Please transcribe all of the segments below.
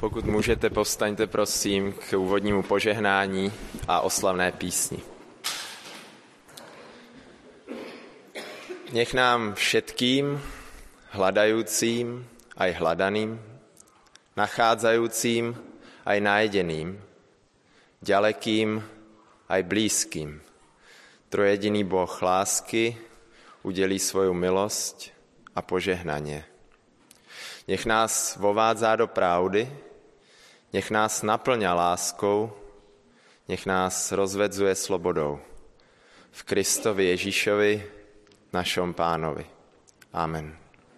Pokud můžete, povstaňte prosím k úvodnímu požehnání a oslavné písni. Nech nám všetkým, hľadajúcim aj hľadaným, nachádzajúcim aj nájdeným, ďalekým aj blízkym, trojediný Boh lásky udelí svoju milosť a požehnanie. Nech nás vovádzá do pravdy, nech nás naplňa láskou, nech nás rozvedzuje slobodou. V Kristovi Ježíšovi, našom Pánovi. Amen.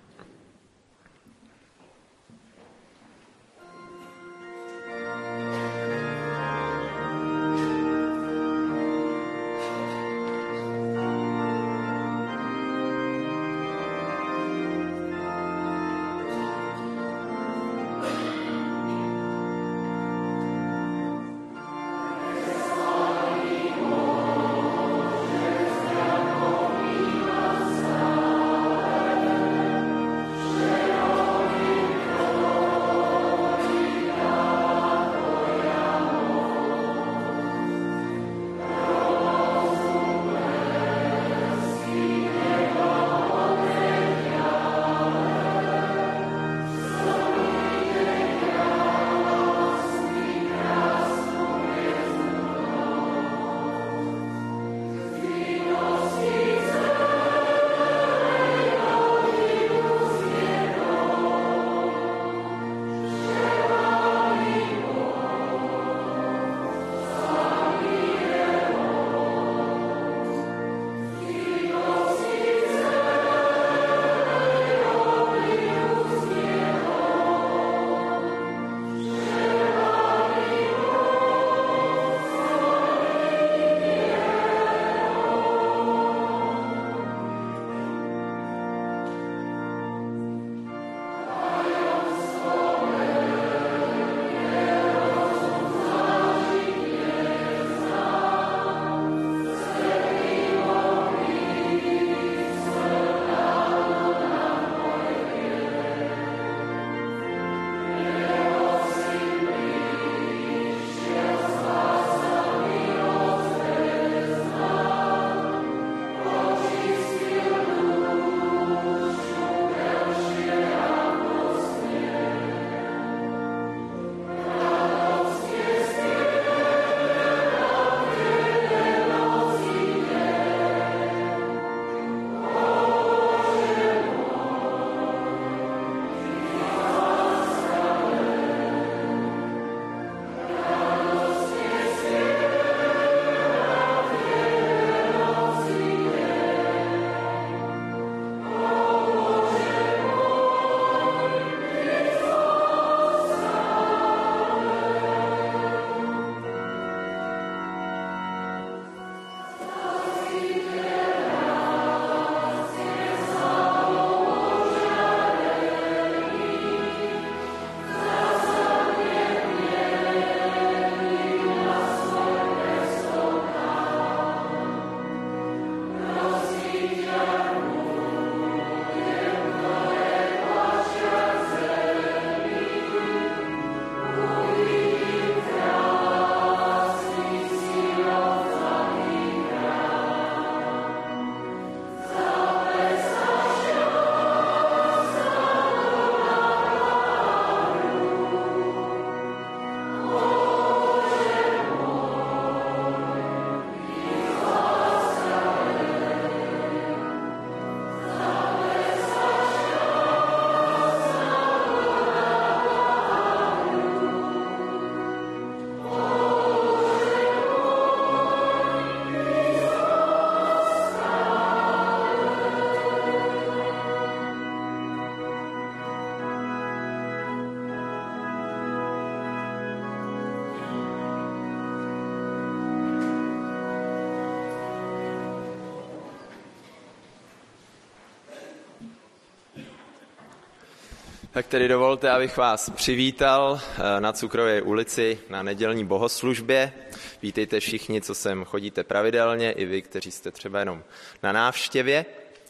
Tak tedy dovolte, abych vás přivítal na Cukrově ulici na nedělní bohoslužbě. Vítejte všichni, co sem chodíte pravidelně, i vy, kteří jste třeba jenom na návštěvě.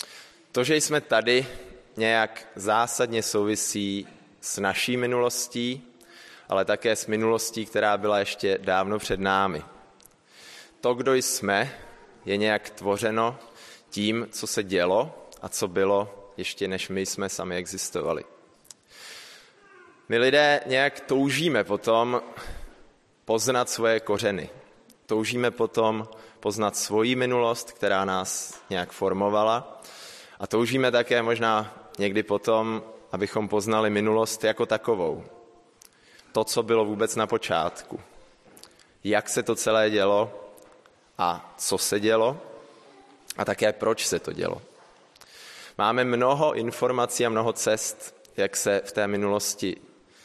To, že jsme tady, nějak zásadně souvisí s naší minulostí, ale také s minulostí, která byla ještě dávno před námi. To, kdo jsme, je nějak tvořeno tím, co se dělo a co bylo, ještě než my jsme sami existovali. My lidé nějak toužíme potom poznat svoje kořeny. Toužíme potom poznat svoji minulost, která nás nějak formovala. A toužíme také možná někdy potom, abychom poznali minulost jako takovou. To, co bylo vůbec na počátku. Jak se to celé dělo a co se dělo a také proč se to dělo. Máme mnoho informací a mnoho cest, jak se v té minulosti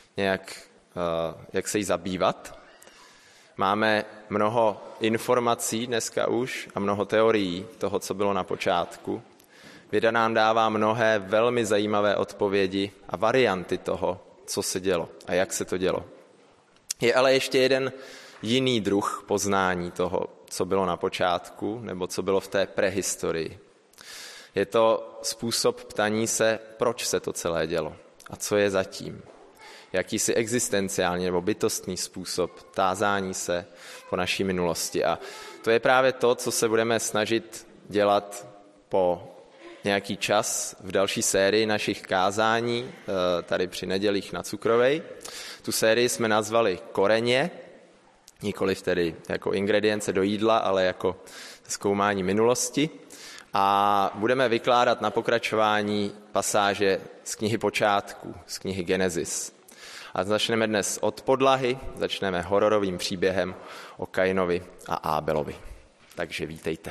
jak se jí zabývat. Máme mnoho informací dneska už a mnoho teorií toho, co bylo na počátku. Věda nám dává mnohé velmi zajímavé odpovědi a varianty toho, co se dělo a jak se to dělo. Je ale ještě jeden jiný druh poznání toho, co bylo na počátku nebo co bylo v té prehistorii. Je to způsob ptaní se, proč se to celé dělo a co je zatím. Jakýsi existenciální nebo bytostný způsob tázání se po naší minulosti. A to je právě to, co se budeme snažit dělat po nějaký čas v další sérii našich kázání, tady při nedělích na Cukrovej. Tu sérii jsme nazvali Koreně, nikoliv tedy jako ingredience do jídla, ale jako zkoumání minulosti. A budeme vykládat na pokračování pasáže z knihy Počátků, z knihy Genesis. A začneme dnes od podlahy, začneme hororovým příběhem o Kainovi a Ábelovi. Takže vítejte.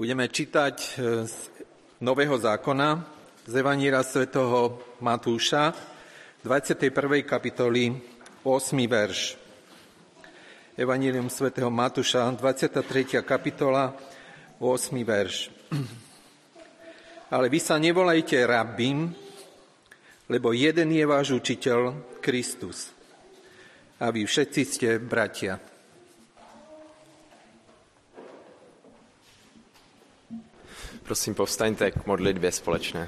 Budeme čítať z Nového zákona, z Evanjelia svätého Matúša, 21. kapitoly, 8. verš. Evanjelium svätého Matúša, 23. kapitola, 8. verš. Ale vy sa nevolajte rabím, lebo jeden je váš učiteľ, Kristus. A vy všetci ste bratia. Prosím, povstaňte k modlitbě společné.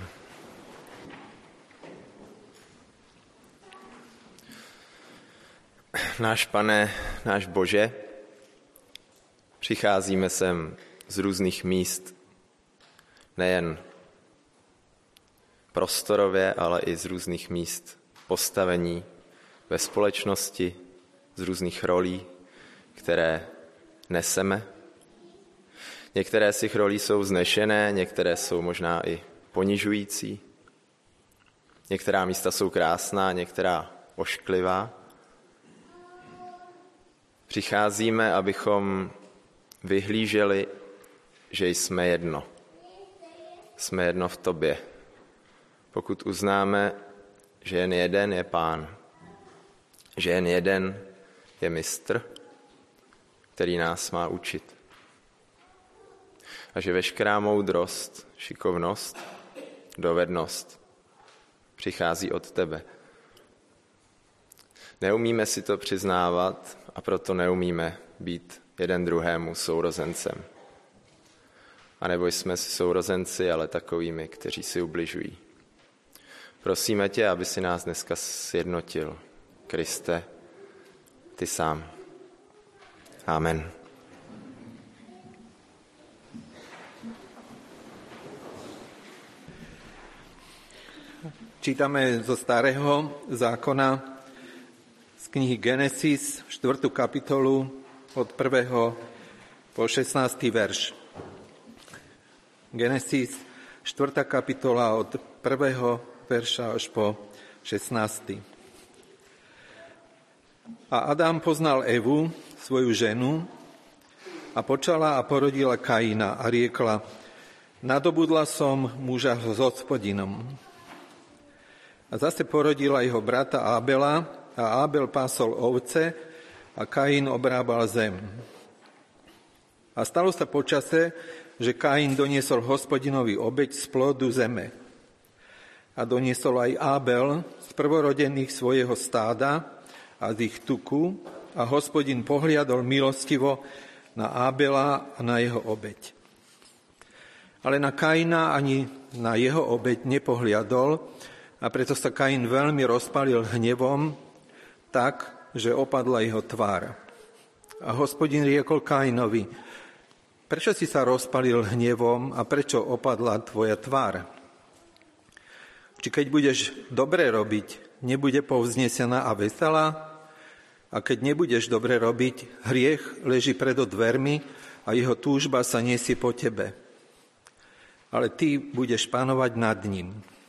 Náš Pane, náš Bože, přicházíme sem z různých míst, nejen prostorově, ale i z různých míst postavení ve společnosti, z různých rolí, které neseme. Některé z těch rolí jsou vznešené, některé jsou možná i ponižující. Některá místa jsou krásná, některá ošklivá. Přicházíme, abychom vyhlíželi, že jsme jedno. Jsme jedno v tobě. Pokud uznáme, že jen jeden je Pán, že jen jeden je mistr, který nás má učit. A že veškerá moudrost, šikovnost, dovednost přichází od tebe. Neumíme si to přiznávat a proto neumíme být jeden druhému sourozencem. A nebo jsme si sourozenci, ale takovými, kteří si ubližují. Prosíme tě, aby si nás dneska sjednotil, Kriste, ty sám. Amen. Čítame zo Starého zákona z knihy Genesis, 4. kapitolu, od 1. po 16. verš. Genesis, 4. kapitola, od 1. verša až po 16. A Adam poznal Evu, svoju ženu, a počala a porodila Kaina a riekla: Nadobudla som muža s Hospodinom. A zase porodila jeho brata Ábela, a Ábel pásol ovce a Kain obrábal zem. A stalo sa počase, že Kain doniesol Hospodinovi obeť z plodu zeme. A doniesol aj Ábel z prvorodených svojho stáda a z ich tuku, a Hospodin pohliadol milostivo na Ábela a na jeho obeť. Ale na Kaina ani na jeho obeť nepohliadol, a preto sa Kain veľmi rozpálil hnevom, tak, že opadla jeho tvár. A Hospodin riekol Kainovi: Prečo si sa rozpálil hnevom a prečo opadla tvoja tvár? Či keď budeš dobre robiť, nebude povznesená a veselá? A keď nebudeš dobre robiť, hriech leží predo dvermi a jeho túžba sa nesie po tebe. Ale ty budeš panovať nad ním.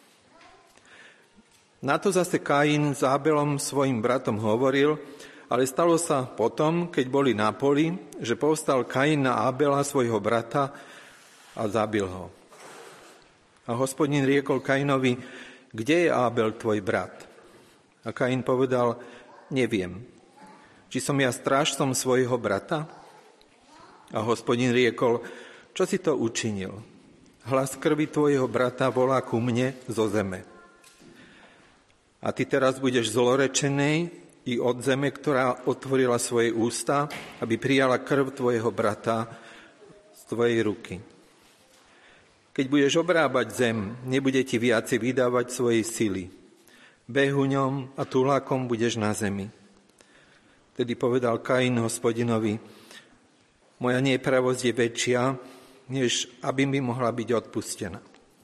Na to zase Kain s Ábelom svojim bratom hovoril, ale stalo sa potom, keď boli na poli, že povstal Kain na Ábela svojho brata a zabil ho. A Hospodin riekol Kainovi: Kde je Ábel, tvoj brat? A Kain povedal: Neviem. Či som ja strážcom svojho brata? A Hospodin riekol: Čo si to učinil? Hlas krvi tvojho brata volá ku mne zo zeme. A ty teraz budeš zlorečený i od zeme, ktorá otvorila svoje ústa, aby prijala krv tvojho brata z tvojej ruky. Keď budeš obrábať zem, nebude ti viacej vydávať svojej sily. Behuňom a tulákom budeš na zemi. Tedy povedal Kain Hospodinovi: Moja nepravosť je väčšia, než aby mi mohla byť odpustená.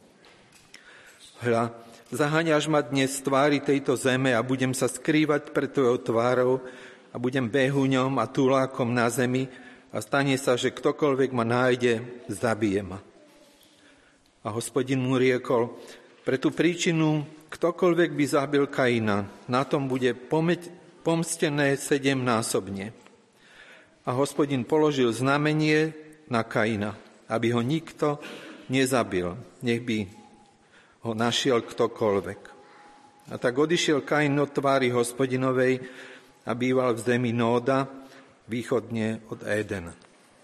Hľa, zaháňaš ma dnes z tvári tejto zeme a budem sa skrývať pred tvojou tvárou a budem behuňom a tulákom na zemi a stane sa, že ktokoľvek ma nájde, zabije ma. A Hospodin mu riekol: Pre tú príčinu, ktokoľvek by zabil Kaina, na tom bude pomstené 7-násobne. A Hospodin položil znamenie na Kaina aby ho nikto nezabil, nech by ho našiel ktokoľvek. A tak odišiel Kain od tvári Hospodinovej a býval v zemi Nóda, východne od Édena.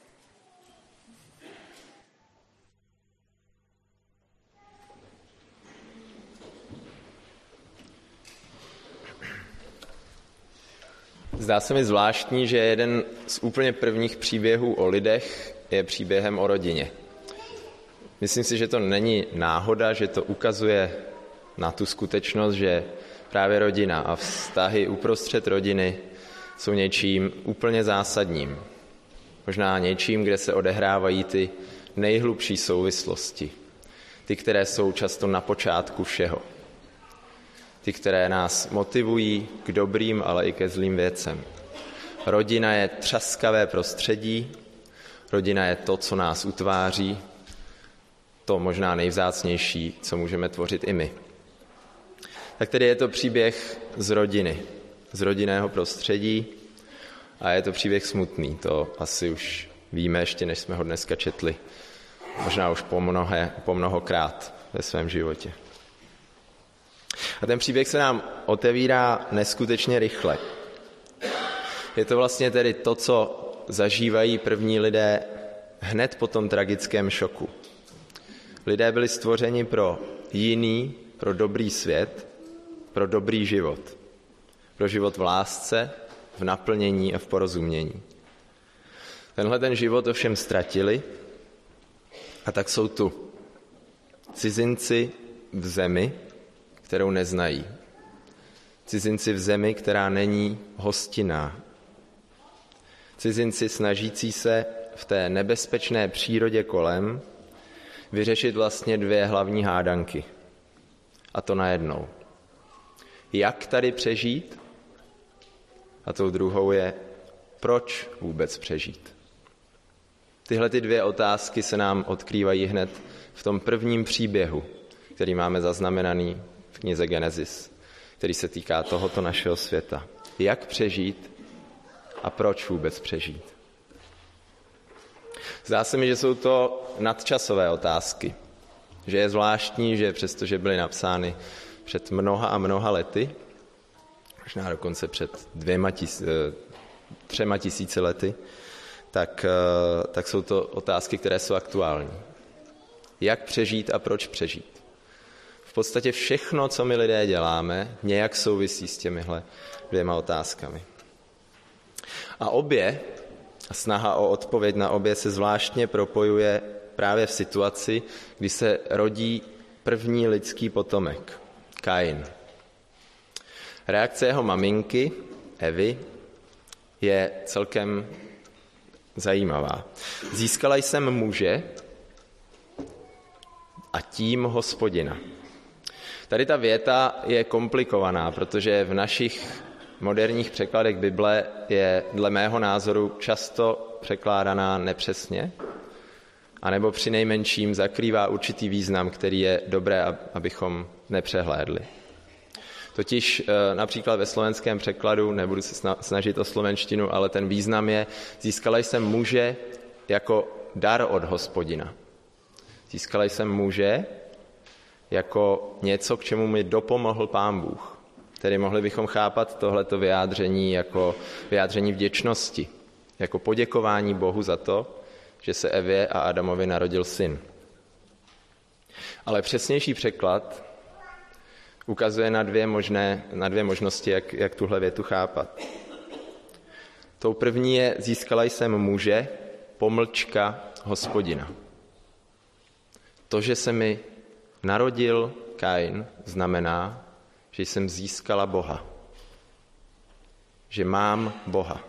Zdá se mi zvláštní, že jeden z úplně prvních příběhů o lidech je příběhem o rodině. Myslím si, že to není náhoda, že to ukazuje na tu skutečnost, že právě rodina a vztahy uprostřed rodiny jsou něčím úplně zásadním. Možná něčím, kde se odehrávají ty nejhlubší souvislosti. Ty, které jsou často na počátku všeho. Ty, které nás motivují k dobrým, ale i ke zlým věcem. Rodina je třaskavé prostředí, rodina je to, co nás utváří, to možná nejvzácnější, co můžeme tvořit i my. Tak tedy je to příběh z rodiny, z rodinného prostředí a je to příběh smutný, to asi už víme ještě, než jsme ho dneska četli, možná už po mnohokrát ve svém životě. A ten příběh se nám otevírá neskutečně rychle. Je to vlastně tedy to, co zažívají první lidé hned po tom tragickém šoku. Lidé byli stvořeni pro jiný, pro dobrý svět, pro dobrý život. Pro život v lásce, v naplnění a v porozumění. Tenhle ten život ovšem ztratili a tak jsou tu cizinci v zemi, kterou neznají. Cizinci v zemi, která není hostinná. Cizinci snažící se v té nebezpečné přírodě kolem vyřešit vlastně dvě hlavní hádanky. A to najednou. Jak tady přežít? A tou druhou je, proč vůbec přežít? Tyhle ty dvě otázky se nám odkrývají hned v tom prvním příběhu, který máme zaznamenaný v knize Genesis, který se týká tohoto našeho světa. Jak přežít a proč vůbec přežít? Zdá se mi, že jsou to nadčasové otázky. Že je zvláštní, že přestože byly napsány před mnoha a mnoha lety, možná dokonce před 3,000 lety, tak jsou to otázky, které jsou aktuální. Jak přežít a proč přežít? V podstatě všechno, co my lidé děláme, nějak souvisí s těmihle dvěma otázkami. A snaha o odpověď na obě se zvláštně propojuje právě v situaci, kdy se rodí první lidský potomek, Kain. Reakce jeho maminky, Evy, je celkem zajímavá. Získala jsem muže a tím Hospodina. Tady ta věta je komplikovaná, protože v našich moderních překladech Bible je dle mého názoru často překládaná nepřesně, anebo přinejmenším zakrývá určitý význam, který je dobré, abychom nepřehlédli. Totiž například ve slovenském překladu, nebudu se snažit o slovenštinu, ale ten význam je, získala jsem muže jako dar od Hospodina. Získala jsem muže jako něco, k čemu mi dopomohl Pán Bůh. Tedy mohli bychom chápat tohleto vyjádření jako vyjádření vděčnosti, jako poděkování Bohu za to, že se Evě a Adamovi narodil syn. Ale přesnější překlad ukazuje na dvě možnosti, jak tuhle větu chápat. Tou první je, získala jsem muže, Hospodina. To, že se mi narodil Kain, znamená, že jsem získala Boha. Že mám Boha.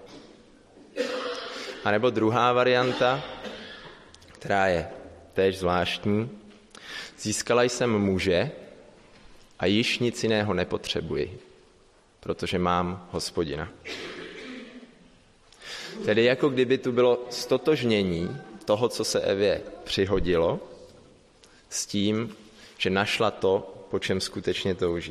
A nebo druhá varianta, která je též zvláštní, získala jsem muže a již nic jiného nepotřebuji, protože mám Hospodina. Tedy jako kdyby tu bylo stotožnění toho, co se Evě přihodilo, s tím, že našla to, po čem skutečně touží.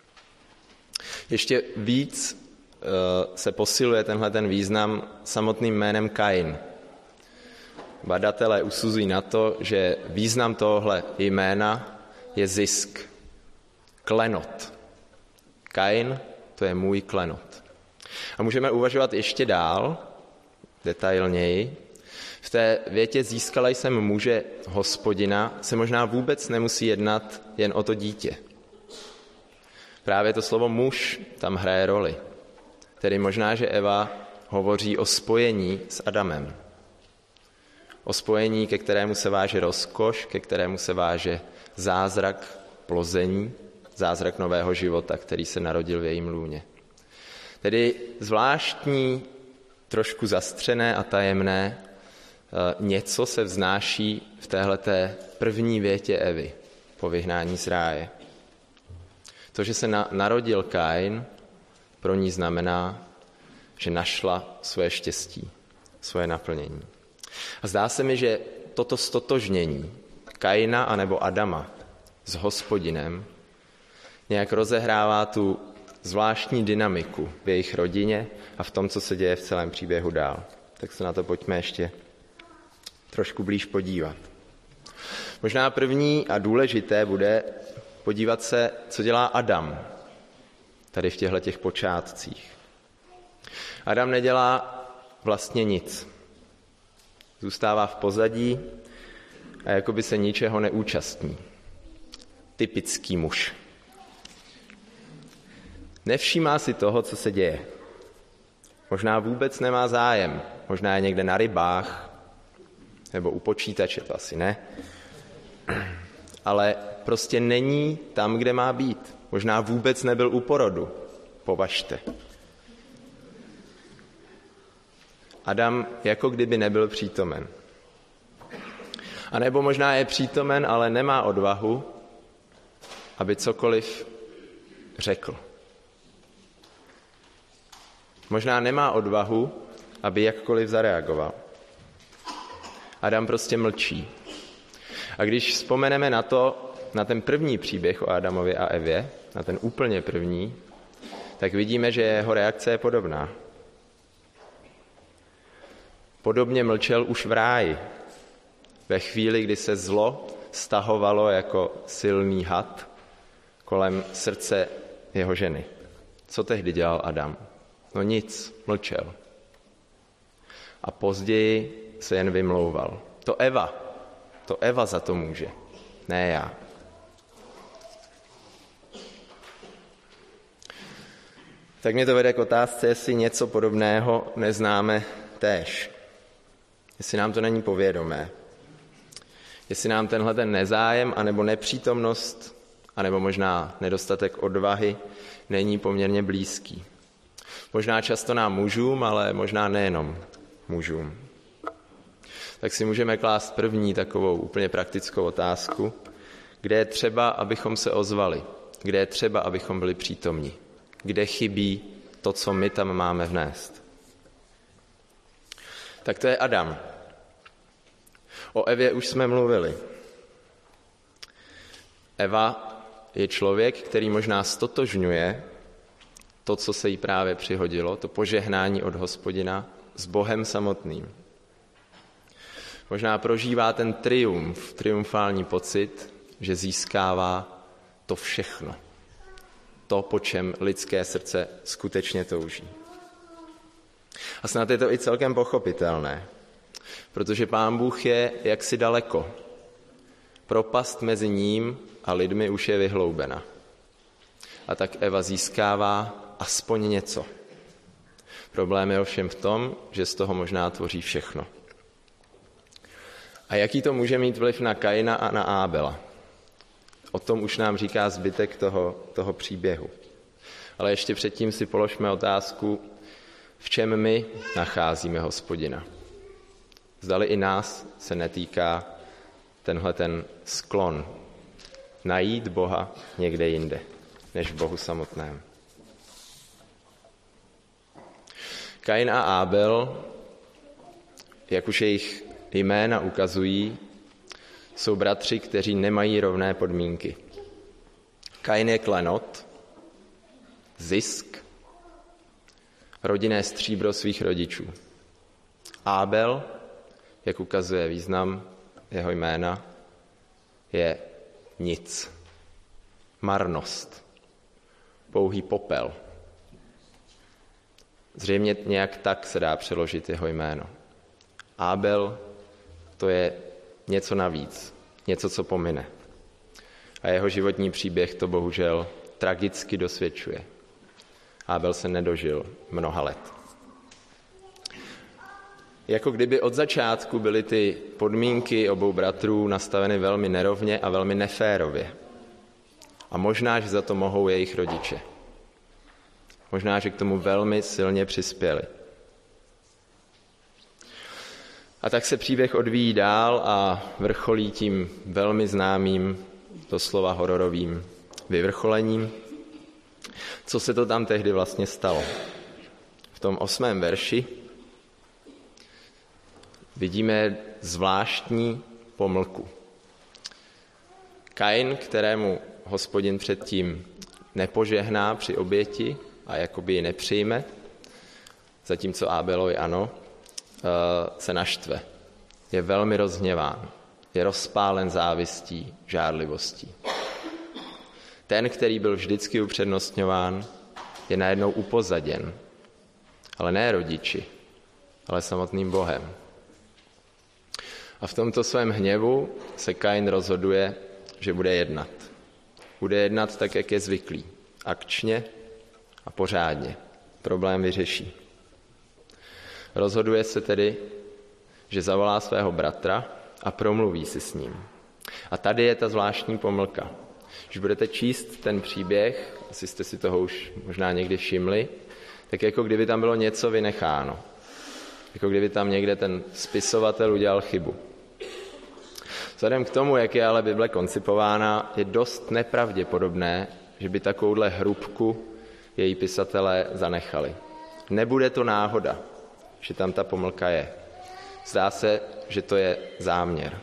Ještě víc se posiluje tenhle ten význam samotným jménem Kain. badatelé usuzují na to, že význam tohohle jména je zisk, klenot. Kain, to je můj klenot. A můžeme uvažovat ještě dál, detailněji. V té větě získala jsem muže Hospodina se možná vůbec nemusí jednat jen o to dítě. Právě to slovo muž tam hraje roli. Tedy možná, že Eva hovoří o spojení s Adamem. O spojení, ke kterému se váže rozkoš, ke kterému se váže zázrak plození, zázrak nového života, který se narodil v jejím lůně. Tedy zvláštní, trošku zastřené a tajemné něco se vznáší v téhleté první větě Evy po vyhnání z ráje. To, že se narodil Kain, pro ní znamená, že našla svoje štěstí, svoje naplnění. A zdá se mi, že toto stotožnění Kaina anebo Adama s Hospodinem nějak rozehrává tu zvláštní dynamiku v jejich rodině a v tom, co se děje v celém příběhu dál. Tak se na to pojďme ještě trošku blíž podívat. Možná první a důležité bude podívat se, co dělá Adam tady v těchto počátcích. Adam nedělá vlastně nic. Zůstává v pozadí a jakoby se ničeho neúčastní. Typický muž. Nevšímá si toho, co se děje. Možná vůbec nemá zájem. Možná je někde na rybách nebo u počítače, to asi ne. Ale prostě není tam, kde má být. Možná vůbec nebyl u porodu. Považte. Adam jako kdyby nebyl přítomen. A nebo možná je přítomen, ale nemá odvahu, aby cokoliv řekl. Možná nemá odvahu, aby jakkoliv zareagoval. Adam prostě mlčí. A když vzpomeneme na ten první příběh o Adamovi a Evě, na ten úplně první, tak vidíme, že jeho reakce je podobná. Podobně mlčel už v ráji, ve chvíli, kdy se zlo stahovalo jako silný had kolem srdce jeho ženy. Co tehdy dělal Adam? No nic, mlčel. A později se jen vymlouval. To Eva za to může, ne já. Tak mě to vede k otázce, jestli něco podobného neznáme též. Jestli nám to není povědomé. Jestli nám tenhle ten nezájem, anebo nepřítomnost, anebo možná nedostatek odvahy není poměrně blízký. Možná často nám mužům, ale možná nejenom mužům. Tak si můžeme klást první takovou úplně praktickou otázku, kde je třeba, abychom se ozvali, kde je třeba, abychom byli přítomní, kde chybí to, co my tam máme vnést. Tak to je Adam. O Evě už jsme mluvili. Eva je člověk, který možná stotožňuje to, co se jí právě přihodilo, to požehnání od Hospodina s Bohem samotným. Možná prožívá ten triumfální pocit, že získává to všechno. To, po čem lidské srdce skutečně touží. A snad je to i celkem pochopitelné, protože Pán Bůh je jaksi daleko. Propast mezi ním a lidmi už je vyhloubena. A tak Eva získává aspoň něco. Problém je ovšem v tom, že z toho možná tvoří všechno. A jaký to může mít vliv na Kaina a na Ábela? O tom už nám říká zbytek toho příběhu. Ale ještě předtím si položme otázku, v čem my nacházíme Hospodina. Zdali i nás se netýká tenhle ten sklon najít Boha někde jinde, než v Bohu samotném. Kain a Ábel, jak už jejich jména ukazují, jsou bratři, kteří nemají rovné podmínky. Kain je klenot, zisk, rodinné stříbro svých rodičů. Ábel jak ukazuje význam jeho jména, je nic. Marnost. Pouhý popel. Zřejmě nějak tak se dá přeložit jeho jméno. Ábel, to je něco navíc, něco, co pomine. A jeho životní příběh to bohužel tragicky dosvědčuje. Ábel se nedožil mnoha let. Jako kdyby od začátku byly ty podmínky obou bratrů nastaveny velmi nerovně a velmi neférově. A možná, že za to mohou jejich rodiče. Možná, že k tomu velmi silně přispěli. A tak se příběh odvíjí dál a vrcholí tím velmi známým, doslova hororovým vyvrcholením. Co se to tam tehdy vlastně stalo? V tom 8. verši vidíme zvláštní pomlku. Kain, kterému Hospodin předtím nepožehná při oběti a jakoby ji nepřijme, zatímco Ábelovi ano, se naštve. Je velmi rozhněván. Je rozpálen závistí, žárlivostí. Ten, který byl vždycky upřednostňován, je najednou upozaděn. Ale ne rodiči, ale samotným Bohem. A v tomto svém hněvu se Kain rozhoduje, že bude jednat. Bude jednat tak, jak je zvyklý. Akčně a pořádně. Problém vyřeší. Rozhoduje se tedy, že zavolá svého bratra a promluví si s ním. A tady je ta zvláštní pomlka. Když budete číst ten příběh, asi jste si toho už možná někdy všimli, tak jako kdyby tam bylo něco vynecháno. Jako kdyby tam někde ten spisovatel udělal chybu. Vzhledem k tomu, jak je ale Bible koncipována, je dost nepravděpodobné, že by takovouhle hrubku její pisatelé zanechali. Nebude to náhoda, že tam ta pomlka je. Zdá se, že to je záměr.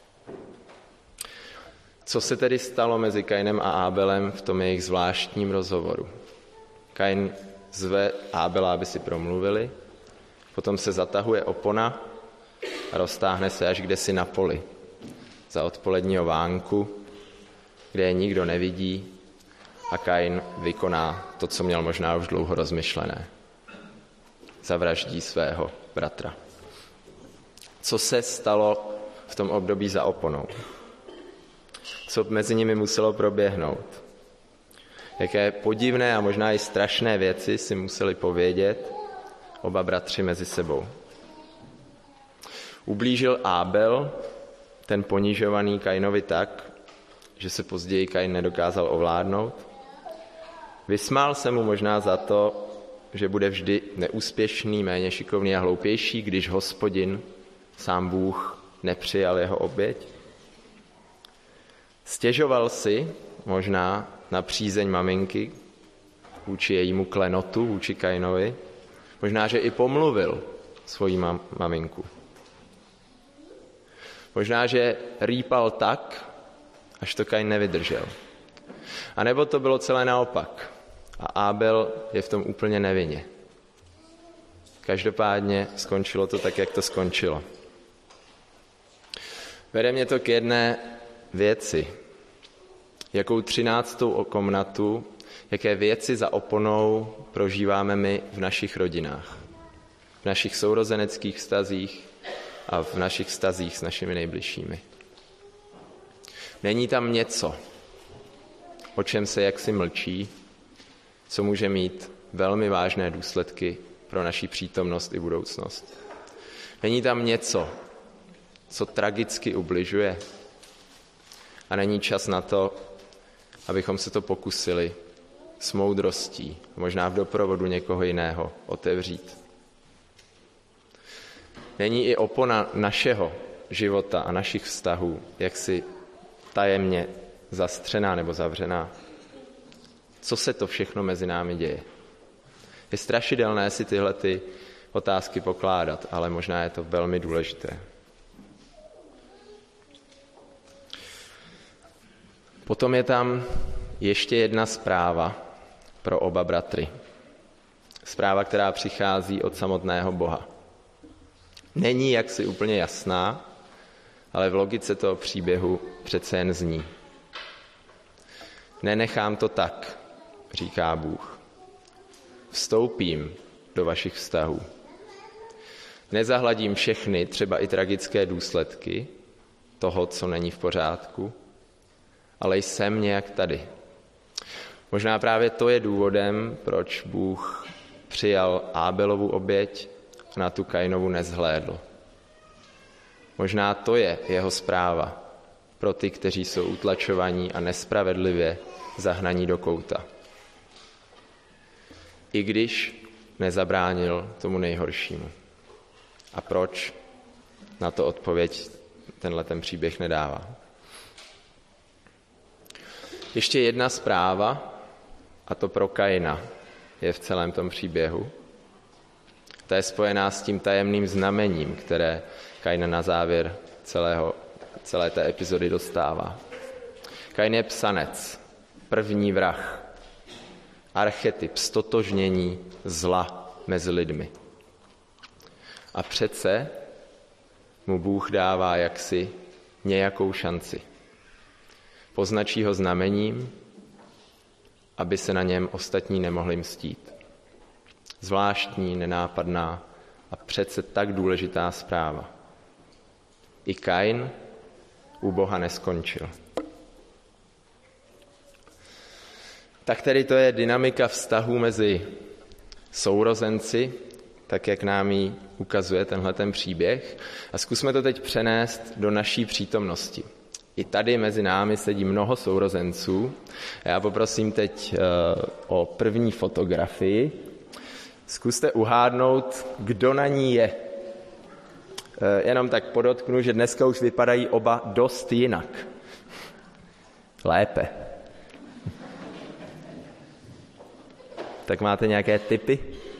Co se tedy stalo mezi Kainem a Ábelem v tom jejich zvláštním rozhovoru? Kain zve Ábela, aby si promluvili, potom se zatahuje opona a roztáhne se až kdesi na poli, za odpoledního vánku, kde je nikdo nevidí a Kain vykoná to, co měl možná už dlouho rozmyšlené. Zavraždí svého bratra. Co se stalo v tom období za oponou? Co mezi nimi muselo proběhnout? Jaké podivné a možná i strašné věci si museli povědět oba bratři mezi sebou. Ublížil Ábel, ten ponižovaný Kainovi tak, že se později Kain nedokázal ovládnout. Vysmál se mu možná za to, že bude vždy neúspěšný, méně šikovný a hloupější, když Hospodin, sám Bůh, nepřijal jeho oběť. Stěžoval si možná na přízeň maminky vůči jejímu klenotu, vůči Kainovi. Možná, že i pomluvil svoji maminku. Možná, že rýpal tak, až to Kain nevydržel. A nebo to bylo celé naopak. A Ábel je v tom úplně nevinně. Každopádně skončilo to tak, jak to skončilo. Vede mě to k jedné věci. Jakou 13. komnatu, jaké věci za oponou prožíváme my v našich rodinách. V našich sourozeneckých vztazích a v našich vztazích s našimi nejbližšími. Není tam něco, o čem se jaksi mlčí, co může mít velmi vážné důsledky pro naši přítomnost i budoucnost. Není tam něco, co tragicky ubližuje a není čas na to, abychom se to pokusili s moudrostí, možná v doprovodu někoho jiného, otevřít. Není i opona našeho života a našich vztahů jaksi tajemně zastřená nebo zavřená. Co se to všechno mezi námi děje? Je strašidelné si tyhle otázky pokládat, ale možná je to velmi důležité. Potom je tam ještě jedna zpráva pro oba bratry. Zpráva, která přichází od samotného Boha. není jaksi úplně jasná, ale v logice toho příběhu přece jen zní. Nenechám to tak, říká Bůh. Vstoupím do vašich vztahů. Nezahladím všechny, třeba i tragické důsledky toho, co není v pořádku, ale jsem nějak tady. Možná právě to je důvodem, proč Bůh přijal Ábelovu oběť a na tu Kainovu nezhlédl. Možná to je jeho zpráva pro ty, kteří jsou utlačovaní a nespravedlivě zahnaní do kouta. I když nezabránil tomu nejhoršímu. A proč? Na to odpověď tenhle příběh nedává. Ještě jedna zpráva, a to pro Kaina, je v celém tom příběhu. Ta je spojená s tím tajemným znamením, které Kain na závěr celé té epizody dostává. Kain je psanec, první vrah, archetyp stotožnění zla mezi lidmi. A přece mu Bůh dává jaksi nějakou šanci. Poznačí ho znamením, aby se na něm ostatní nemohli mstít. Zvláštní, nenápadná a přece tak důležitá zpráva. I Kain u Boha neskončil. Tak tedy to je dynamika vztahů mezi sourozenci, tak jak nám ji ukazuje tenhleten příběh. A zkusme to teď přenést do naší přítomnosti. I tady mezi námi sedí mnoho sourozenců. Já poprosím teď o první fotografii. Zkuste uhádnout, kdo na ní je. Jenom tak podotknu, že dneska už vypadají oba dost jinak. Lépe. Tak máte nějaké tipy?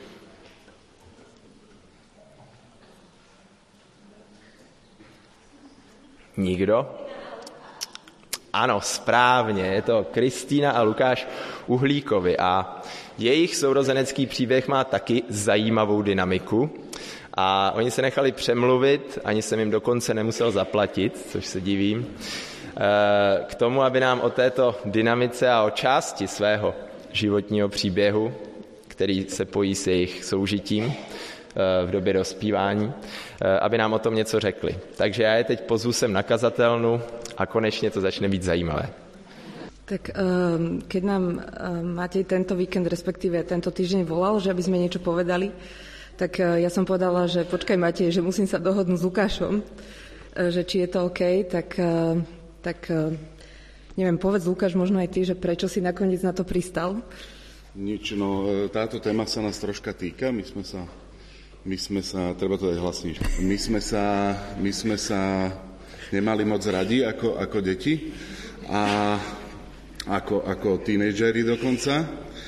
Nikdo? Ano, správně, je to Kristýna a Lukáš Uhlíkovi a jejich sourozenecký příběh má taky zajímavou dynamiku a oni se nechali přemluvit, ani jsem jim dokonce nemusel zaplatit, což se divím, k tomu, aby nám o této dynamice a o části svého životního příběhu, který se pojí s jejich soužitím v době dospívání, aby nám o tom něco řekli. Takže já je teď pozvu sem na kazatelnu a konečně to začne být zajímavé. Tak keď nám Matej tento víkend, respektíve tento týždeň volal, že aby sme niečo povedali, tak ja som povedala, že počkaj Matej, že musím sa dohodnúť s Lukášom, že či je to OK, tak neviem, povedz Lukáš, možno aj ty, že prečo si nakoniec na to pristal? Nič, no táto téma sa nás troška týka, my sme sa, treba to dať hlasnejšie, my sme sa nemali moc radi ako deti a ako tínedžeri dokonca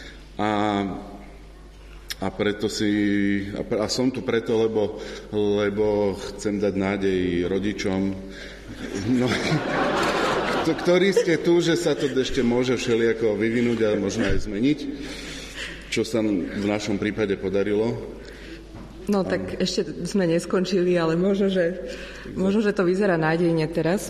a preto a som tu preto, lebo chcem dať nádej rodičom, no, ktorí ste tu, že sa to ešte môže všelijako vyvinúť a možno aj zmeniť, čo sa v našom prípade podarilo. No tak ešte sme neskončili, ale možno, že to vyzerá nádejne teraz.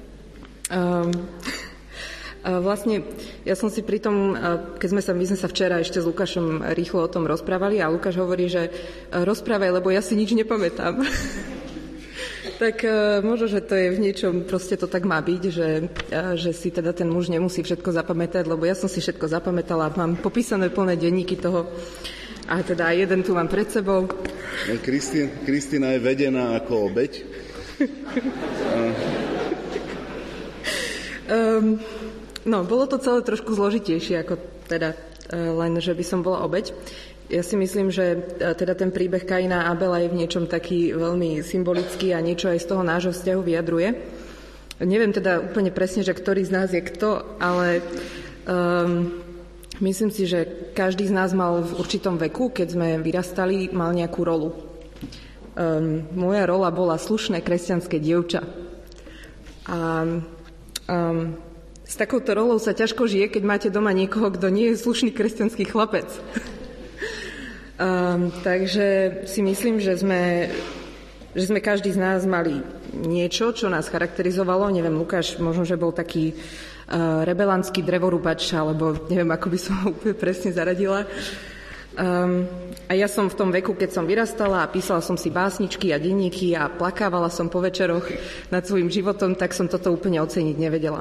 Vlastne, ja som si pri tom, keď my sme sa včera ešte s Lukášom rýchlo o tom rozprávali a Lukáš hovorí, že rozprávaj, lebo ja si nič nepamätám. Tak možno, že to je v niečom, proste to tak má byť, že si teda ten muž nemusí všetko zapamätať, lebo ja som si všetko zapamätala, mám popísané plné denníky toho. A teda jeden tu mám pred sebou. Kristína je vedená ako obeť. No, bolo to celé trošku zložitejšie, ako teda len, že by som bola obeť. Ja si myslím, že teda ten príbeh Kaina a Abela je v niečom taký veľmi symbolický a niečo aj z toho nášho vzťahu vyjadruje. Neviem teda úplne presne, že ktorý z nás je kto, ale myslím si, že každý z nás mal v určitom veku, keď sme vyrastali, mal nejakú rolu. Moja rola bola slušné kresťanské dievča. A s takouto rolou sa ťažko žije, keď máte doma niekoho, kto nie je slušný kresťanský chlapec. Takže si myslím, že sme že sme každý z nás mali niečo, čo nás charakterizovalo. Neviem, Lukáš možno, že bol taký rebelantský drevorúbač, alebo neviem, ako by som ho úplne presne zaradila. A ja som v tom veku, keď som vyrastala a písala som si básničky a denníky a plakávala som po večeroch nad svojím životom, tak som toto úplne oceniť nevedela.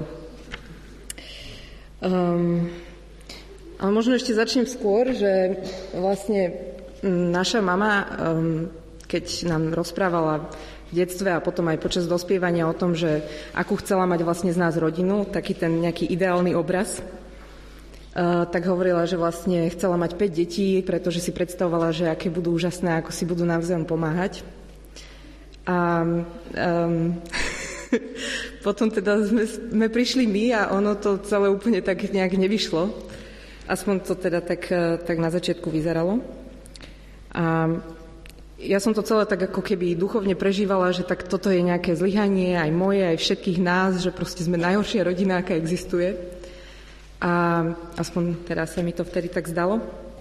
Ale možno ešte začnem skôr, že vlastne naša mama, keď nám rozprávala v detstve a potom aj počas dospievania o tom, že akú chcela mať vlastne z nás rodinu, taký ten nejaký ideálny obraz, tak hovorila, že vlastne chcela mať 5 detí, pretože si predstavovala, že aké budú úžasné, ako si budú navzájom pomáhať. A potom teda sme prišli my a ono to celé úplne tak nejak nevyšlo. Aspoň to teda tak na začiatku vyzeralo. A ja som to celé tak ako keby duchovne prežívala, že tak toto je nejaké zlyhanie, aj moje, aj všetkých nás, že proste sme najhoršia rodina, aká existuje. A aspoň teraz sa mi to vtedy tak zdalo.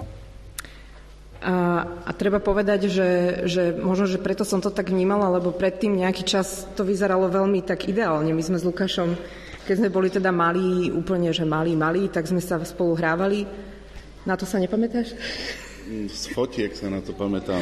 A treba povedať, že možno, že preto som to tak vnímala, lebo predtým nejaký čas to vyzeralo veľmi tak ideálne. My sme s Lukášom, keď sme boli teda malí, úplne, že malí, tak sme sa spolu hrávali. Na to sa nepamätáš? Z fotiek sa na to pamätám,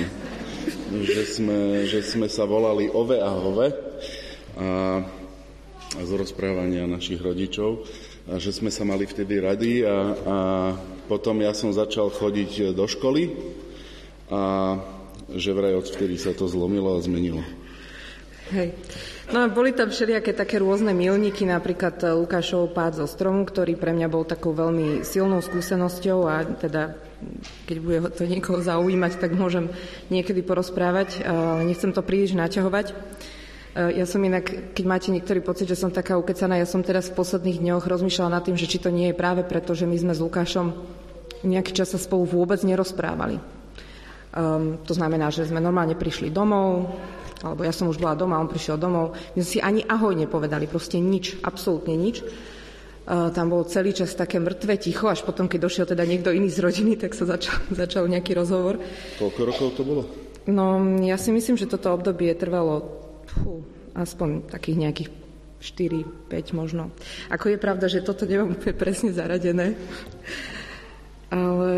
že sme sa volali Ove a Hove a z rozprávania našich rodičov a že sme sa mali vtedy radi a potom ja som začal chodiť do školy a že vraj odvtedy sa to zlomilo a zmenilo. Hej. No a boli tam všelijaké také rôzne milníky, napríklad Lukášov pád zo stromu, ktorý pre mňa bol takou veľmi silnou skúsenosťou a teda keď bude to niekoho zaujímať, tak môžem niekedy porozprávať, ale nechcem to príliš naťahovať. Ja som inak, keď máte niektorý pocit, že som taká ukecaná, ja som teraz v posledných dňoch rozmýšľala nad tým, že či to nie je práve preto, že my sme s Lukášom nejaký čas sa spolu vôbec nerozprávali. To znamená, že sme normálne prišli domov, alebo ja som už bola doma, on prišiel domov. My sme si ani ahoj nepovedali, proste nič, absolútne nič. Tam bolo celý čas také mŕtve ticho, až potom, keď došiel teda niekto iný z rodiny, tak sa začal nejaký rozhovor. Koľko rokov to bolo? No, ja si myslím, že toto obdobie trvalo aspoň takých nejakých 4-5 možno. Ako je pravda, že toto nemám úplne presne zaradené. Ale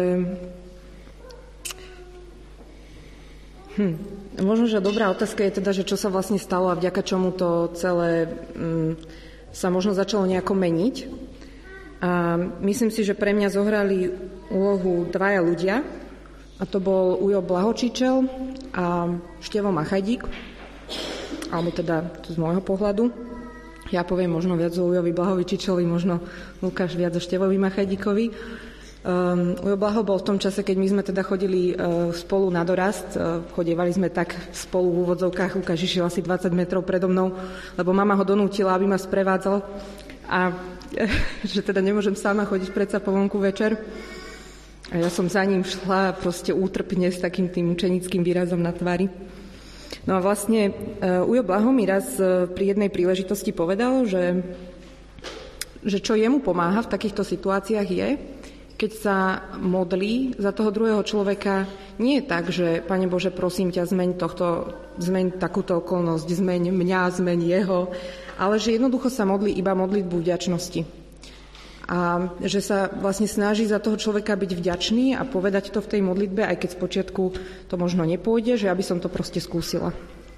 možno, že dobrá otázka je teda, že čo sa vlastne stalo a vďaka čomu to celé sa možno začalo nejako meniť. A myslím si, že pre mňa zohrali úlohu dvaja ľudia, a to bol Ujo Blahočičel a Števo Machajdík, alebo teda z môjho pohľadu. Ja poviem možno viac o Ujovi Blahočičelovi, možno Lukáš viac o Števovi Machajdíkovi. Ujo Blaho bol v tom čase, keď my sme teda chodili spolu na dorast, chodievali sme tak spolu v úvodzovkách, Lukáš išiel asi 20 metrov predo mnou, lebo mama ho donútila, aby ma sprevádzal a že teda nemôžem sama chodiť predsa po vonku večer. A ja som za ním šla proste útrpne s takým tým učenickým výrazom na tvári. No a vlastne Ujo Blaho mi raz pri jednej príležitosti povedal, že čo jemu pomáha v takýchto situáciách je, keď sa modlí za toho druhého človeka, nie je tak, že Pane Bože, prosím ťa, zmeň takúto okolnosť, zmeň mňa, zmeň jeho, ale že jednoducho sa modlí iba modlitbu vďačnosti. A že sa vlastne snaží za toho človeka byť vďačný a povedať to v tej modlitbe, aj keď spočiatku to možno nepôjde, že aby som to proste skúsila.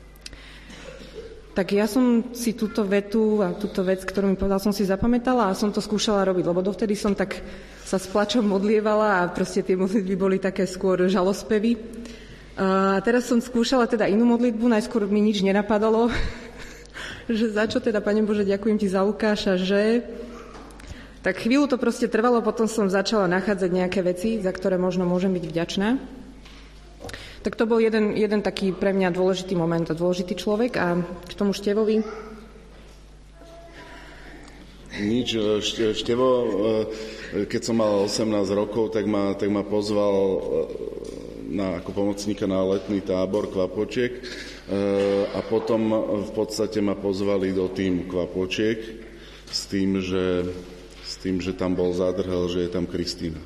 Tak ja som si túto vetu a túto vec, ktorú mi povedal, som si zapamätala a som to skúšala robiť, lebo dovtedy som tak sa s plačom modlievala a proste tie modlitby boli také skôr žalospevy. A teraz som skúšala teda inú modlitbu, najskôr mi nič nenapadalo, že za čo teda, Pane Bože, ďakujem Ti za Lukáša, že... Tak chvíľu to proste trvalo, potom som začala nachádzať nejaké veci, za ktoré možno môžem byť vďačná. Tak to bol jeden taký pre mňa dôležitý moment a dôležitý človek. A k tomu Števovi? Nič. Števo, keď som mal 18 rokov, tak ma pozval ako pomocníka na letný tábor Kvapočiek a potom v podstate ma pozvali do týmu Kvapočiek s tým, že tam bol zádrhel, že je tam Kristína.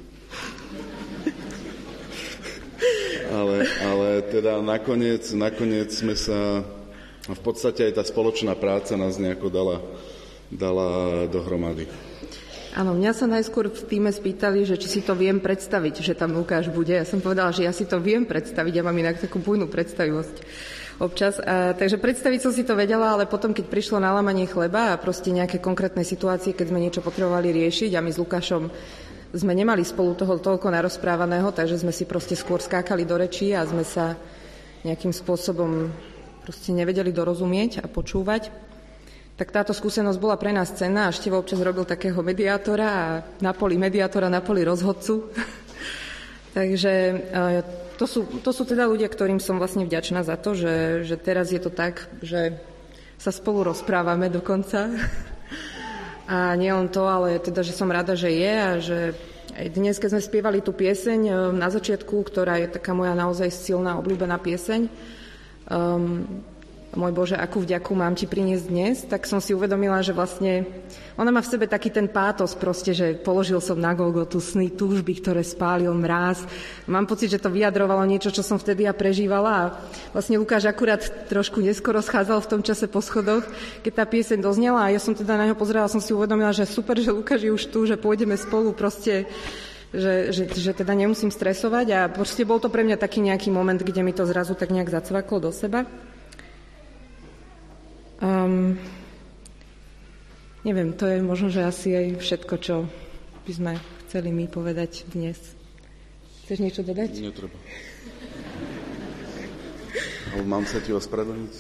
Ale teda nakoniec sme sa v podstate aj tá spoločná práca nás nejako dala dohromady. Áno, mňa sa najskôr v týme spýtali, že či si to viem predstaviť, že tam Lukáš bude. Ja som povedala, že ja si to viem predstaviť, ja mám inak takú bujnú predstavivosť občas. Takže predstaviť som si to vedela, ale potom, keď prišlo nalámanie chleba a proste nejaké konkrétne situácie, keď sme niečo potrebovali riešiť a my s Lukášom sme nemali spolu toho toľko narozprávaného, takže sme si proste skôr skákali do rečí a sme sa nejakým spôsobom proste nevedeli dorozumieť a počúvať. Tak táto skúsenosť bola pre nás cenná a Števo občas robil takého mediátora a na poli mediátora, na poli rozhodcu. Takže to sú teda ľudia, ktorým som vlastne vďačná za to, že teraz je to tak, že sa spolu rozprávame dokonca. A nie len to, ale teda, že som rada, že je a že aj dnes, keď sme spievali tú pieseň na začiatku, ktorá je taká moja naozaj silná, obľúbená pieseň, Môj Bože, akú vďaku mám ti priniesť dnes, tak som si uvedomila, že vlastne ona má v sebe taký ten pátos proste, že položil som na Golgotu sny, túžby, ktoré spálil mráz. Mám pocit, že to vyjadrovalo niečo, čo som vtedy ja prežívala a vlastne Lukáš akurát trošku neskoro schádzal v tom čase po schodoch, keď tá pieseň doznela a ja som teda na ňo pozerala, som si uvedomila, že super, že Lukáš je už tu, že pôjdeme spolu proste, že teda nemusím stresovať a proste bol to pre mňa taký nejaký moment, kde mi to zrazu tak nejak zacvaklo do seba. Neviem, to je možno, že asi aj všetko, čo by sme chceli my povedať dnes. Chceš niečo dodať? Netreba. Ale mám sa ti ospravedlniť?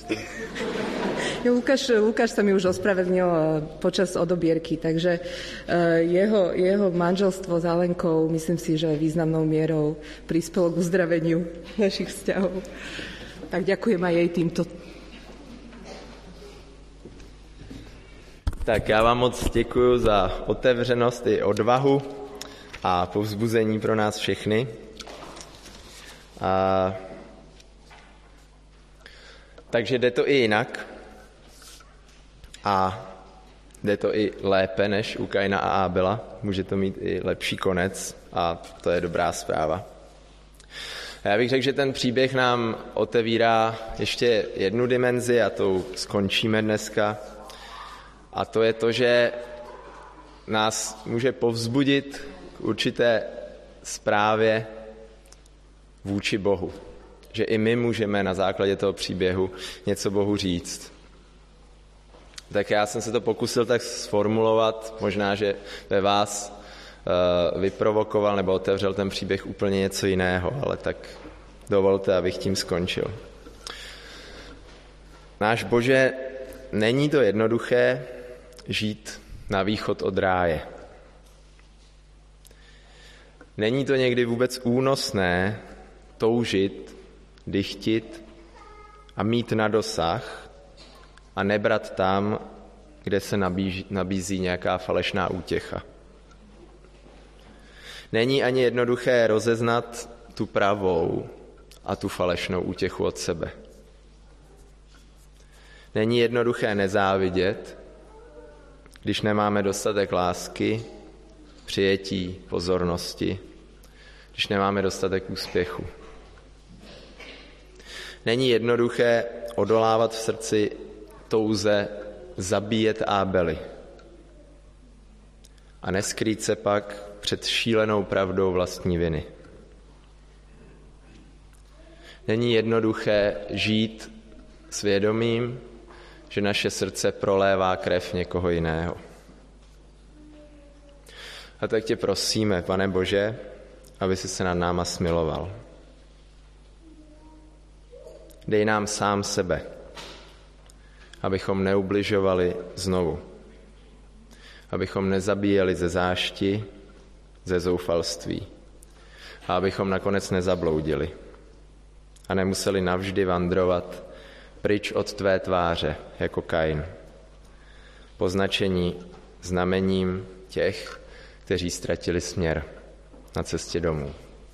Lukáš sa mi už ospravedlnil počas odobierky, takže jeho manželstvo s Alenkou, myslím si, že významnou mierou prispelo k uzdraveniu našich vzťahov. Tak ďakujem aj jej týmto. Tak já vám moc děkuju za otevřenost i odvahu a povzbuzení pro nás všechny. Takže jde to i jinak a jde to i lépe než u Kaina a Ábela. Může to mít i lepší konec a to je dobrá zpráva. Já bych řekl, že ten příběh nám otevírá ještě jednu dimenzi a tou skončíme dneska. A to je to, že nás může povzbudit k určité správě vůči Bohu. Že i my můžeme na základě toho příběhu něco Bohu říct. Tak já jsem se to pokusil tak sformulovat, možná, že ve vás vyprovokoval nebo otevřel ten příběh úplně něco jiného, ale tak dovolte, abych tím skončil. Náš Bože, není to jednoduché žít na východ od ráje. Není to někdy vůbec únosné toužit, dychtit a mít na dosah a nebrat tam, kde se nabízí nějaká falešná útěcha. Není ani jednoduché rozeznat tu pravou a tu falešnou útěchu od sebe. Není jednoduché nezávidět, když nemáme dostatek lásky, přijetí, pozornosti, když nemáme dostatek úspěchu. Není jednoduché odolávat v srdci touze zabíjet Ábely a neskrýt se pak před šílenou pravdou vlastní viny. Není jednoduché žít svědomím, že naše srdce prolévá krev někoho jiného. A tak tě prosíme, Pane Bože, aby jsi se nad náma smiloval. Dej nám sám sebe, abychom neubližovali znovu. Abychom nezabíjeli ze zášti, ze zoufalství. A abychom nakonec nezabloudili. A nemuseli navždy vandrovat pryč od tvé tváře, jako Kain. Poznačení znamením těch, kteří ztratili směr na cestě domů.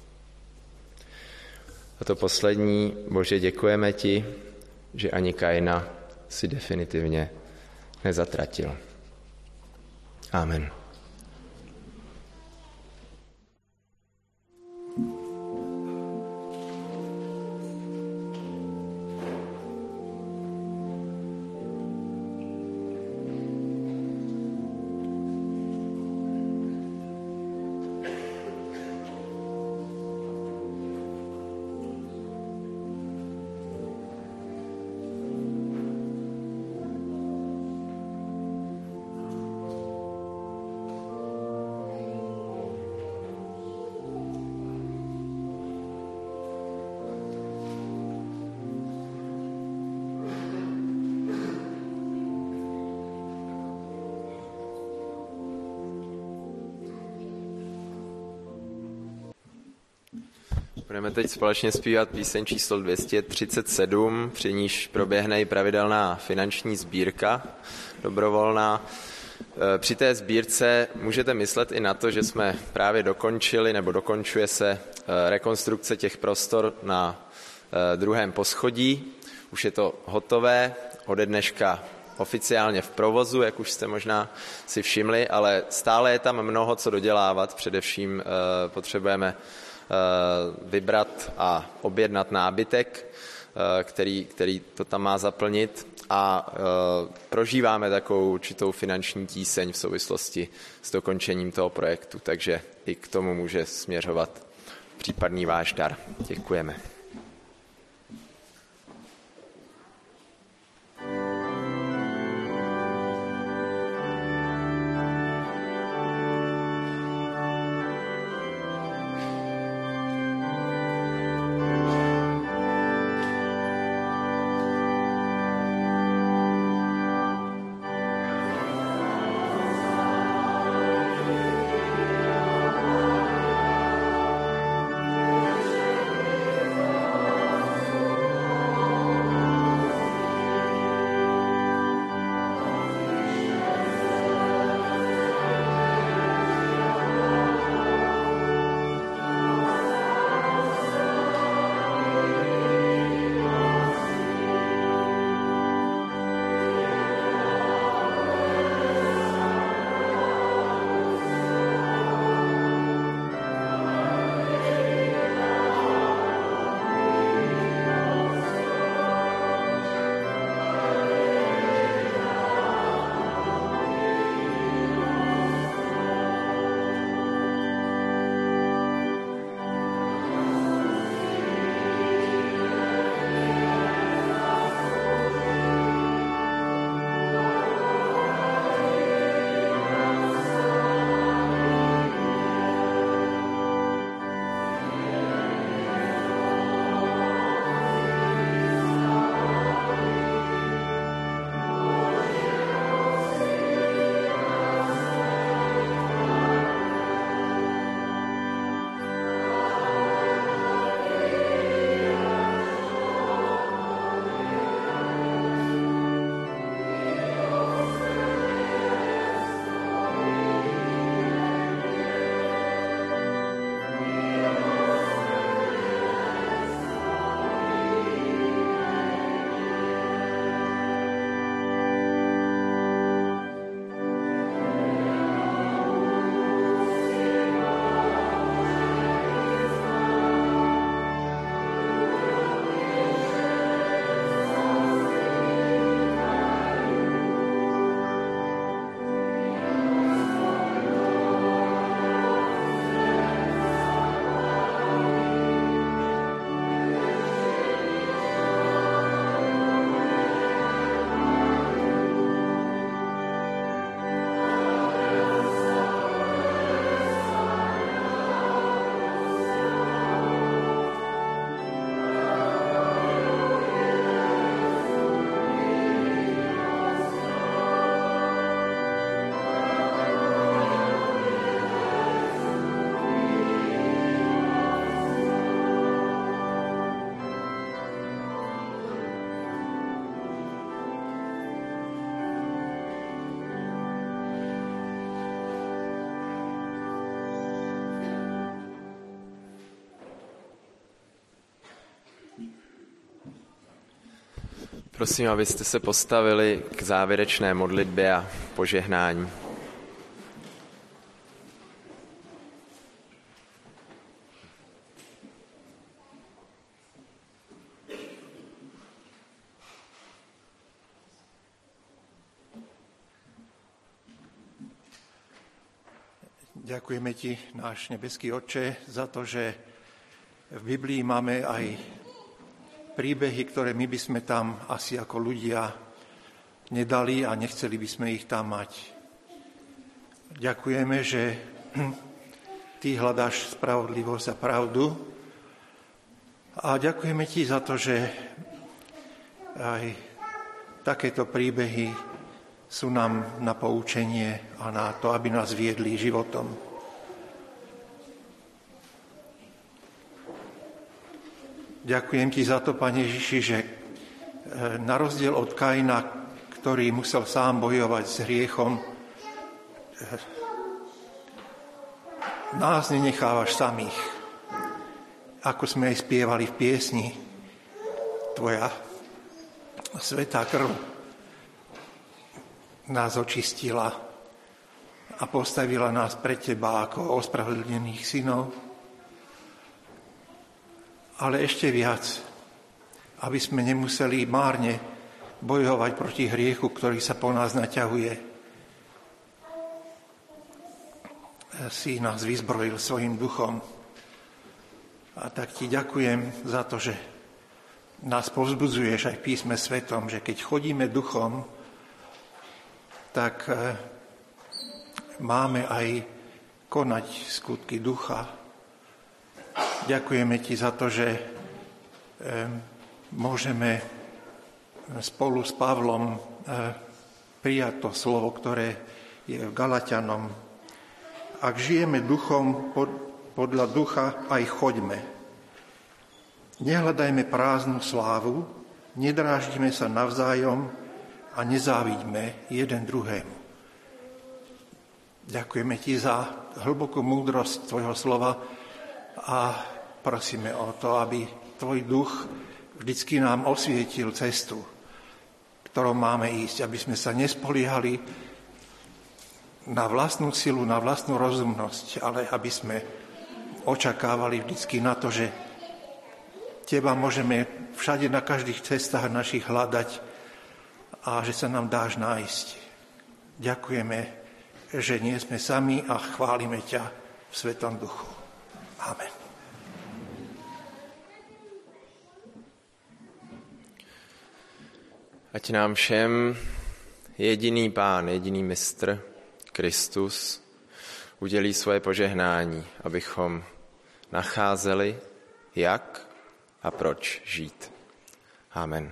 A to poslední, Bože, děkujeme ti, že ani Kaina si definitivně nezatratil. Amen. Budeme teď společně zpívat píseň číslo 237, při níž proběhne i pravidelná finanční sbírka dobrovolná. Při té sbírce můžete myslet i na to, že jsme právě dokončili nebo dokončuje se rekonstrukce těch prostor na druhém poschodí. Už je to hotové, ode dneška oficiálně v provozu, jak už jste možná si všimli, ale stále je tam mnoho co dodělávat. Především potřebujeme vybrat a objednat nábytek, který to tam má zaplnit, a prožíváme takovou určitou finanční tíseň v souvislosti s dokončením toho projektu, takže i k tomu může směřovat případný váš dar. Děkujeme. Prosím, abyste se postavili k závěrečné modlitbě a požehnání. Ďakujeme ti, náš nebeský Otče, za to, že v Biblii máme aj príbehy, ktoré my by sme tam asi ako ľudia nedali a nechceli by sme ich tam mať. Ďakujeme, že ty hľadáš spravodlivosť a pravdu, a ďakujeme ti za to, že aj takéto príbehy sú nám na poučenie a na to, aby nás viedli životom. Ďakujem ti za to, Pane Ježiši, že na rozdiel od Kaina, ktorý musel sám bojovať s hriechom, nás nenechávaš samých. Ako sme aj spievali v piesni, tvoja svätá krv nás očistila a postavila nás pred teba ako ospravedlnených synov. Ale ešte viac, aby sme nemuseli márne bojovať proti hriechu, ktorý sa po nás naťahuje. Si nás vyzbrojil svojim duchom. A tak ti ďakujem za to, že nás povzbudzuješ aj v písme svetom, že keď chodíme duchom, tak máme aj konať skutky ducha. Ďakujeme ti za to, že môžeme spolu s Pavlom prijať to slovo, ktoré je v Galatianom. Ak žijeme duchom, podľa ducha aj choďme. Nehľadajme prázdnu slávu, nedráždime sa navzájom a nezávidíme jeden druhému. Ďakujeme ti za hlbokú múdrosť tvojho slova a prosíme o to, aby tvoj duch vždycky nám osvietil cestu, ktorou máme ísť, aby sme sa nespoliehali na vlastnú silu, na vlastnú rozumnosť, ale aby sme očakávali vždycky na to, že teba môžeme všade na každých cestách našich hľadať a že sa nám dáš nájsť. Ďakujeme, že nie sme sami a chválime ťa v Svetom Duchu. Amen. Ať nám všem jediný Pán, jediný mistr, Kristus, udělí svoje požehnání, abychom nacházeli, jak a proč žít. Amen.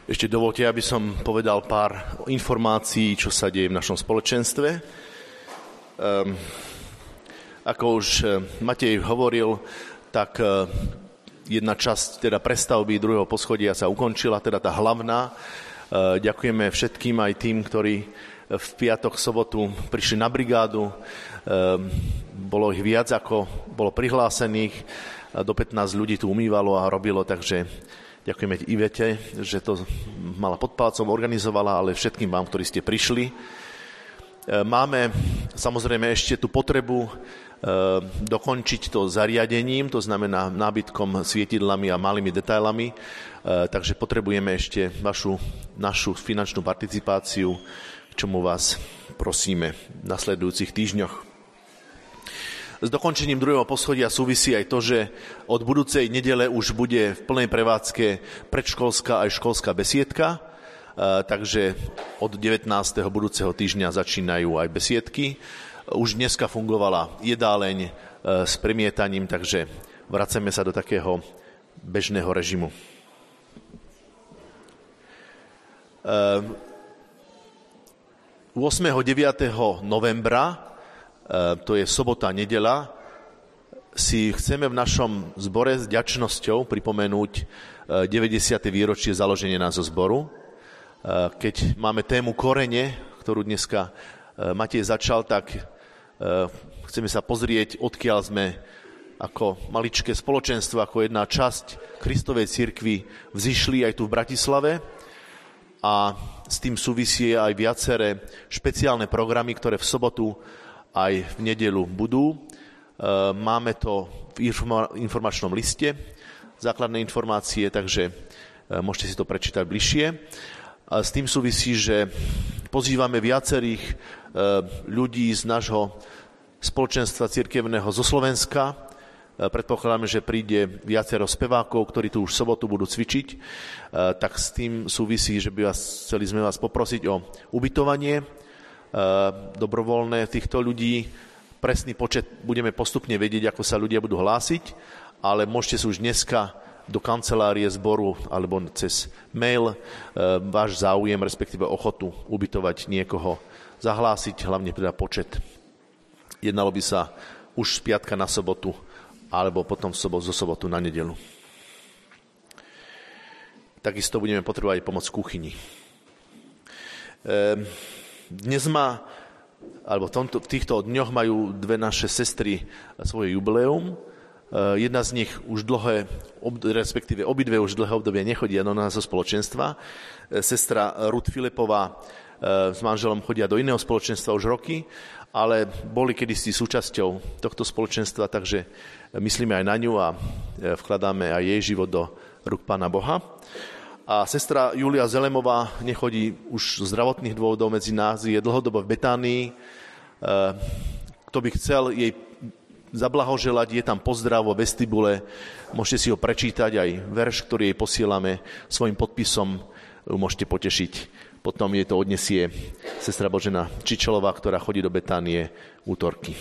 Ešte dovolte, aby som povedal pár informácií, čo sa deje v našom spoločenstve. Ako už Matej hovoril, tak jedna časť teda prestavby druhého poschodia sa ukončila, teda tá hlavná. Ďakujeme všetkým aj tým, ktorí v piatok, sobotu prišli na brigádu. Bolo ich viac, ako bolo prihlásených. Do 15 ľudí tu umývalo a robilo, takže ďakujeme Ivete, že to mala pod palcom, organizovala, ale všetkým vám, ktorí ste prišli. Máme samozrejme ešte tú potrebu dokončiť to zariadením, to znamená nábytkom, svietidlami a malými detailami, takže potrebujeme ešte našu finančnú participáciu, k čomu vás prosíme v nasledujúcich týždňoch. S dokončením druhého poschodia súvisí aj to, že od budúcej nedele už bude v plnej prevádzke predškolská aj školská besiedka, takže od 19. budúceho týždňa začínajú aj besiedky. Už dneska fungovala jedáleň s premietaním, takže vraceme sa do takého bežného režimu. 8. 9. novembra, to je sobota, nedeľa, si chceme v našom zbore s vďačnosťou pripomenúť 90. výročie založenia nášho zboru. Keď máme tému korene, ktorú dneska Matej začal, tak chceme sa pozrieť, odkiaľ sme ako maličké spoločenstvo, ako jedna časť Kristovej cirkvi vzišli aj tu v Bratislave. A s tým súvisí aj viaceré špeciálne programy, ktoré v sobotu aj v nedeľu budú. Máme to v informačnom liste, základné informácie, takže môžete si to prečítať bližšie. A s tým súvisí, že pozývame viacerých ľudí z nášho spoločenstva cirkevného zo Slovenska. Predpokladáme, že príde viacero spevákov, ktorí tu už v sobotu budú cvičiť. Tak s tým súvisí, že chceli sme vás poprosiť o ubytovanie dobrovoľné týchto ľudí. Presný počet budeme postupne vedieť, ako sa ľudia budú hlásiť, ale môžete sa už dneska do kancelárie zboru alebo cez mail váš záujem, respektíve ochotu ubytovať niekoho zahlásiť, hlavne teda počet. Jednalo by sa už z piatka na sobotu alebo potom zo sobotu na nedeľu. Takisto budeme potrebovať pomoc v kuchyni. Dnes v týchto dňoch majú dve naše sestry svoje jubileum. Jedna z nich už respektíve obidve už dlhé obdobie nechodia do nášho spoločenstva. Sestra Ruth Filipová s manželom chodia do iného spoločenstva už roky, ale boli kedysi súčasťou tohto spoločenstva, takže myslíme aj na ňu a vkladáme aj jej život do rúk Pána Boha. A sestra Julia Zelemová nechodí už zo zdravotných dôvodov medzi nás, je dlhodobo v Betánii. Kto by chcel jej zablahoželať, je tam pozdrav vo vestibule, môžete si ho prečítať, aj verš, ktorý jej posielame svojim podpisom, môžete potešiť. Potom jej to odnesie sestra Božena Čičelová, ktorá chodí do Betánie útorky.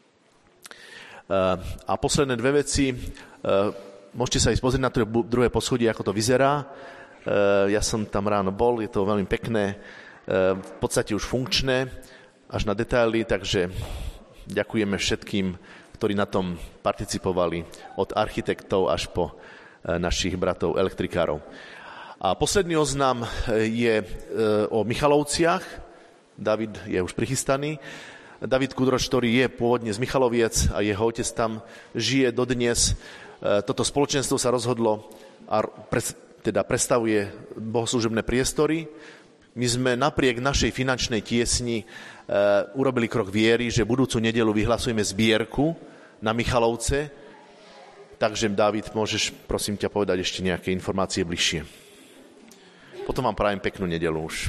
A posledné dve veci, môžete sa ísť pozrieť na to druhé poschodie, ako to vyzerá. Ja som tam ráno bol, je to veľmi pekné, v podstate už funkčné, až na detaily, takže ďakujeme všetkým, ktorí na tom participovali, od architektov až po našich bratov elektrikárov. A posledný oznam je o Michalovciach. David je už prichystaný. David Kudroš, ktorý je pôvodne z Michaloviec a jeho otec tam žije dodnes. Toto spoločenstvo sa rozhodlo a predstavuje bohoslúžobné priestory. My sme napriek našej finančnej tiesni urobili krok viery, že budúcu nedeľu vyhlasujeme zbierku na Michalovce. Takže, Dávid, môžeš, prosím ťa, povedať ešte nejaké informácie bližšie. Potom vám prajem peknú nedeľu už.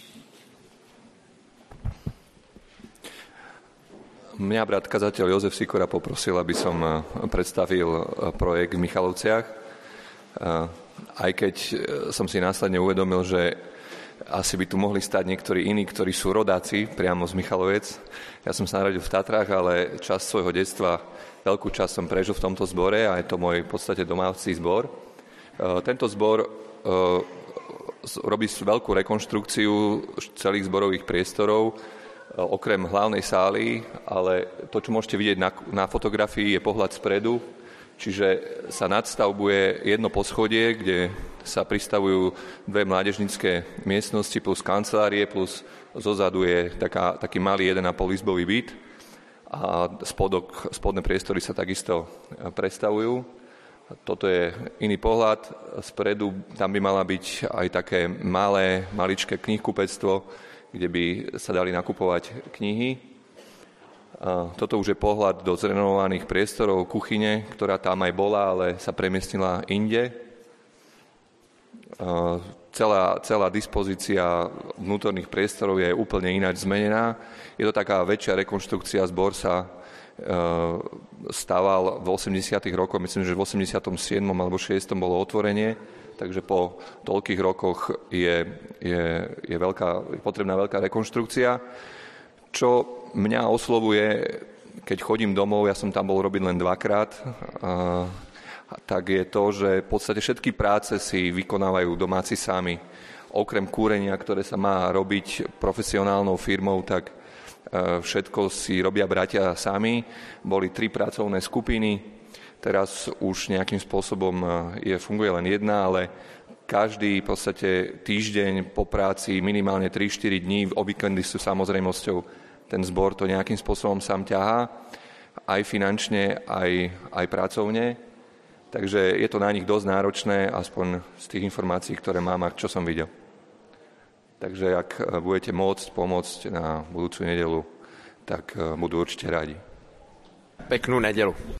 Mňa brat kazateľ Jozef Sikora poprosil, aby som predstavil projekt v Michalovciach. Aj keď som si následne uvedomil, že asi by tu mohli stať niektorí iní, ktorí sú rodáci priamo z Michaloviec. Ja som sa narodil v Tatrách, ale časť svojho detstva, veľkú časť som prežil v tomto zbore a je to môj v podstate domácí zbor. Tento zbor robiť veľkú rekonštrukciu celých zborových priestorov, okrem hlavnej sály, ale to, čo môžete vidieť na fotografii, je pohľad spredu, čiže sa nadstavbuje jedno poschodie, kde sa pristavujú 2 mládežnícke miestnosti plus kancelárie, plus zozadu je taký malý 1,5 izbový byt a spodné priestory sa takisto prestavujú. Toto je iný pohľad. Spredu tam by mala byť aj také maličké knihkupectvo, kde by sa dali nakupovať knihy. Toto už je pohľad do zrenovovaných priestorov kuchyne, ktorá tam aj bola, ale sa premiestnila inde. Celá dispozícia vnútorných priestorov je úplne ináč zmenená. Je to taká väčšia rekonštrukcia. Zbor sa stával v 80. rokoch, myslím, že v 87. alebo 6. bolo otvorenie, takže po toľkých rokoch je potrebná veľká rekonštrukcia. Čo mňa oslovuje, keď chodím domov, ja som tam bol robiť len 2-krát, tak je to, že v podstate všetky práce si vykonávajú domáci sami. Okrem kúrenia, ktoré sa má robiť profesionálnou firmou, tak všetko si robia bratia sami. Boli 3 pracovné skupiny, teraz už nejakým spôsobom funguje len jedna, ale každý v podstate týždeň po práci minimálne 3-4 dní, o víkendy sú samozrejmosťou, ten zbor to nejakým spôsobom sám ťahá, aj finančne, aj pracovne. Takže je to na nich dosť náročné, aspoň z tých informácií, ktoré mám a čo som videl. Takže ak budete môcť pomôcť na budúcu nedeľu, tak budú určite radi. Peknú nedeľu.